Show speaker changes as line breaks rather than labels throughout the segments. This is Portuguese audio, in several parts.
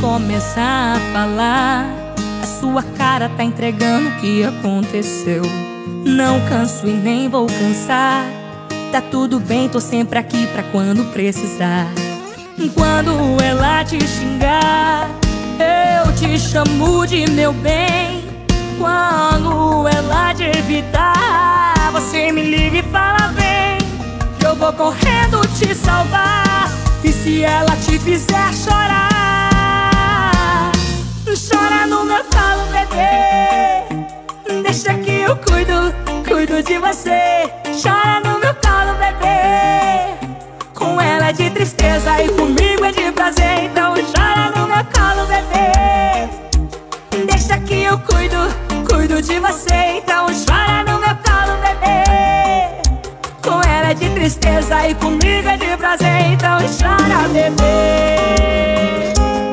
começar a falar, a sua cara tá entregando o que aconteceu. Não canso e nem vou cansar. Tá tudo bem, tô sempre aqui pra quando precisar. Quando ela te xingar, eu te chamo de meu bem. Quando ela te evitar, você me liga e fala vem, que eu vou correndo te salvar. E se ela te fizer chorar, chora no meu colo, bebê. Deixa que eu cuido de você. Chora no meu colo, bebê. Com ela é de tristeza e comigo é de prazer. Então chora no meu colo, bebê. Deixa que eu cuido de você. Então chora no meu colo, bebê. Com ela é de tristeza e comigo é de prazer. Então chora, bebê.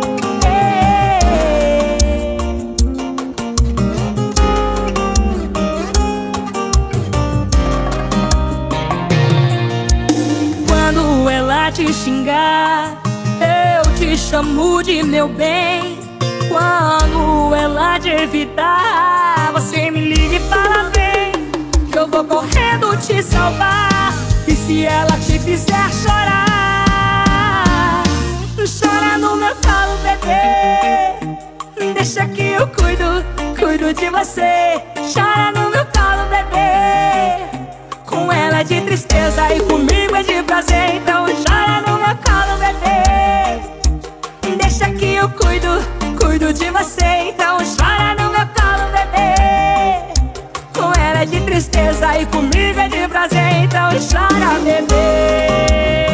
Quando ela te xingar, eu te chamo de meu bem. Quando ela te evitar, você me liga e fala vem, que eu vou correndo te salvar. E se ela te fizer chorar, chora no meu colo, bebê. Deixa que eu cuido de você. Chora no meu colo, bebê. Com ela é de tristeza e comigo é de prazer. Então chora no meu colo, bebê. Deixa que eu cuido de você. Então chora no meu colo, bebê. Com ela é de tristeza e comigo é de prazer. Então chora, bebê.